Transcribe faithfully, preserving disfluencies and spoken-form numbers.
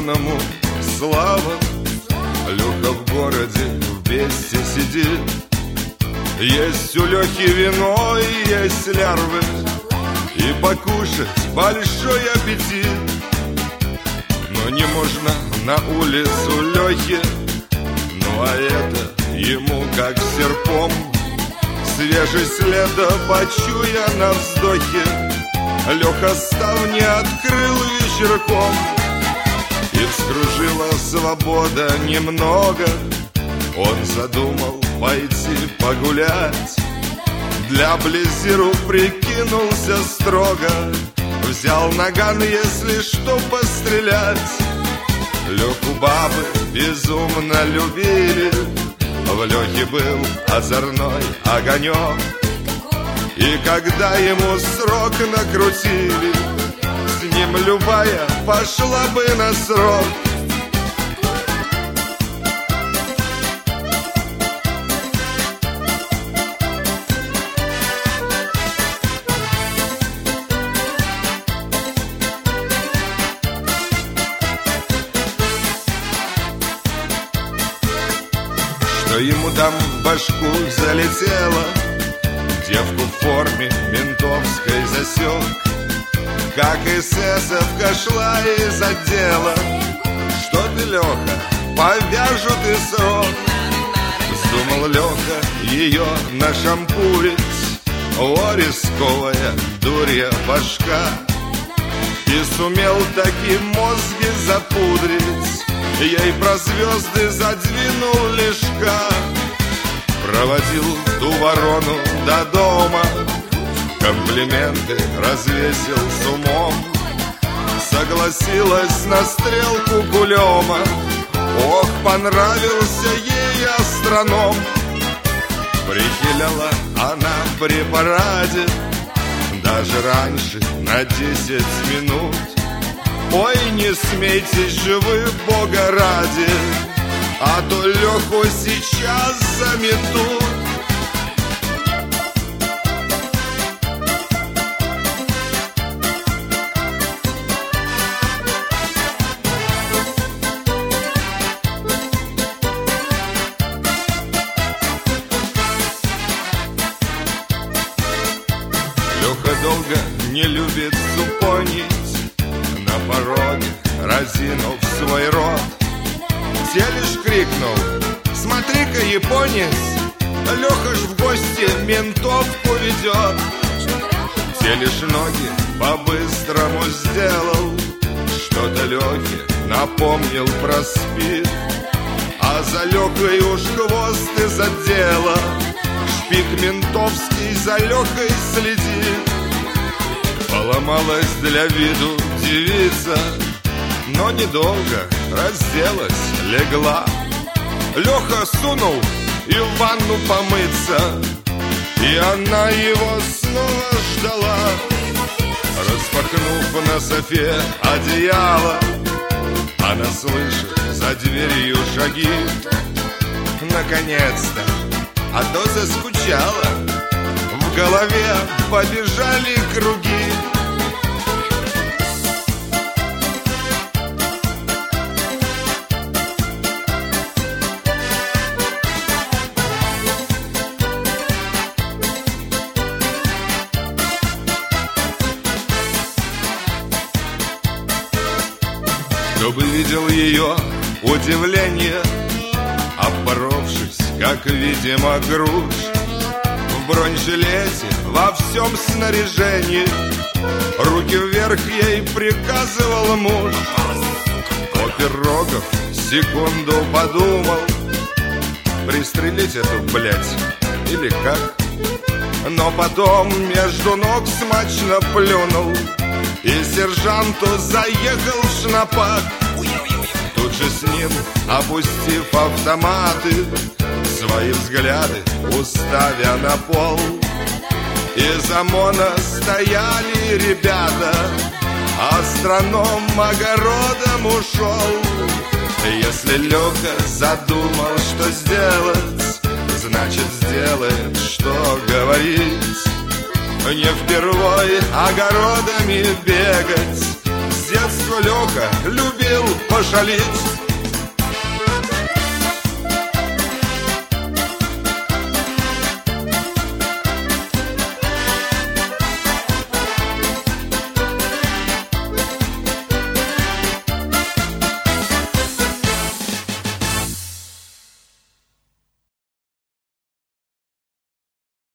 ученому слава. Леха в городе вместе сидит. Есть у Лехи вино и есть лярвы, и покушать большой аппетит. Но не можно на улицу Лехе, ну а это ему как серпом. Свежий следа почуя на вздохе, Леха ставни открыл вечерком. И вскружила свобода немного. Он задумал пойти погулять. Для Близиру прикинулся строго. Взял наган, если что, пострелять. Леху бабы безумно любили. В Лехе был озорной огонек. И когда ему срок накрутили, с ним любая пошла бы на срок. Что ему там в башку залетело, девку в форме ментовской засек. Как эсэсовка шла из отдела. Что ты, Леха, повяжут и срок. Вздумал Леха ее нашампурить. О, рисковая дурья башка. И сумел таки мозги запудрить. Ей про звезды задвинул лишка. Проводил ту ворону до дома, комплименты развесил с умом. Согласилась на стрелку кулема. Ох, понравился ей астроном. Прихиляла она при параде даже раньше на десять минут. Ой, не смейтесь же вы, Бога ради, а то Леху сейчас заметут. Леха долго не любит супонить. На пороге, разинув свой рот, Телеш крикнул: смотри-ка, японец, Леха ж в гости ментовку ведет. Телеш ноги по-быстрому сделал, что-то Лехе напомнил про спид. А за Лехой уж хвост из отдела, шпик ментовский за Лехой следит. Поломалась для виду девица, но недолго разделась, легла. Леха сунул и в ванну помыться, и она его снова ждала. Распахнув на софе одеяло, она слышит за дверью шаги. Наконец-то, а то заскучала. В голове побежали круги. Кто бы видел ее удивление, оборовшись, как, видимо, груш, в бронежилете, во всем снаряжении, руки вверх ей приказывал муж. Опер Рогов секунду подумал: пристрелить эту, блядь, или как? Но потом между ног смачно плюнул и сержанту заехал в шнапак. Тут же с ним, опустив автоматы, свои взгляды уставя на пол, из ОМОНа стояли ребята, астроном огородом ушел. Если Леха задумал, что сделать, значит сделает, что говорить. Не впервой огородами бегать, детства Лёха любил пошалить.